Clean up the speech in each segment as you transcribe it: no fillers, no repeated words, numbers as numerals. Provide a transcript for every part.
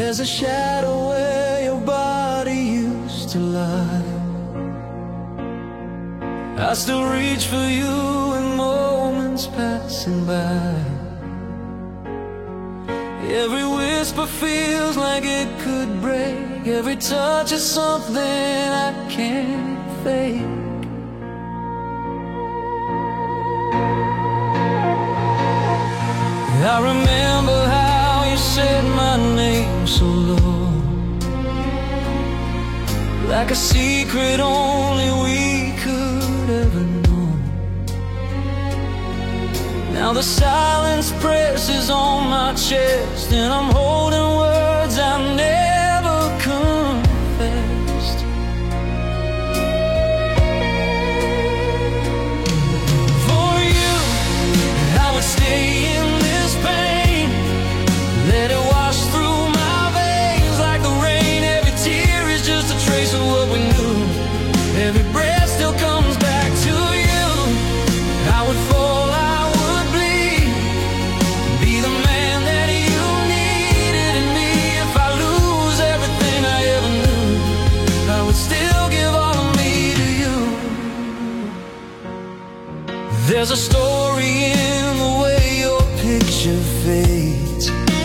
There's a shadow where your body used to lie. I still reach for you in moments passing by. Every whisper feels like it could break. Every touch is something I can't fake. I remember how you said my name so low, like a secret only we could ever know. Now the silence presses on my chest, and I'm holding words I never confessed. For you, I would stay in this pain, let it wash through my veins like the rain. Every tear is just a trace of what we knew. Every breath still comes back to you. I would fall, I would bleed, be the man that you needed in me. If I lose everything I ever knew, I would still give all of me to you. There's a story in the way your picture fades,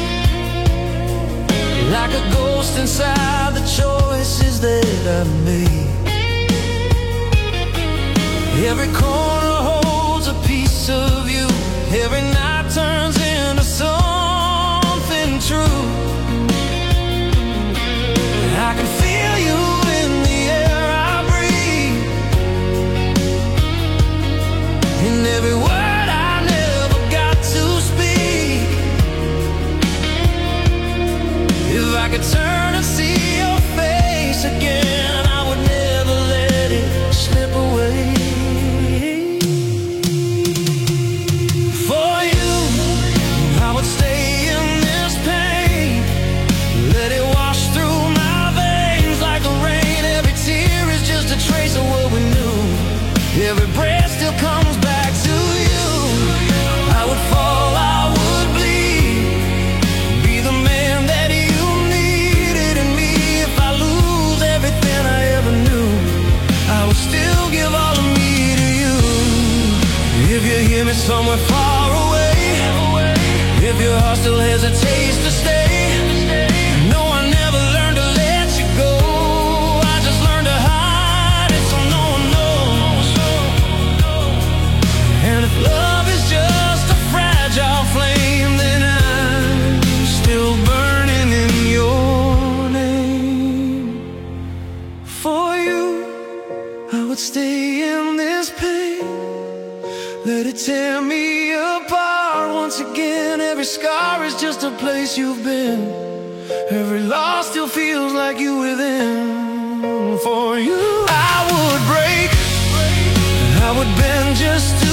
like a ghost inside the choices that I've made. Every corner holds a piece of you. Every night turns into something true. I can feel you in the air I breathe, in every word I never got to speak. If I could turn and see your face again, I would never let it slip away. For you, I would stay in this pain, let it wash through my veins like the rain. Every tear is just a trace of what we knew. Every breath still comes back to you. I would fall, I would bleed, be the man that you needed in me. If I lose everything I ever knew, I would still give all of me to you. If you hear me somewhere far away, if your heart still hesitates to stay, no, I never learned to let you go. I just learned to hide it so no one knows. And if love is just a fragile flame, then I'm still burning in your name. For you, I would stay in this pain, let it tear me apart once again. Every scar is just a place you've been. Every loss still feels like you within. For you, I would break, I would bend just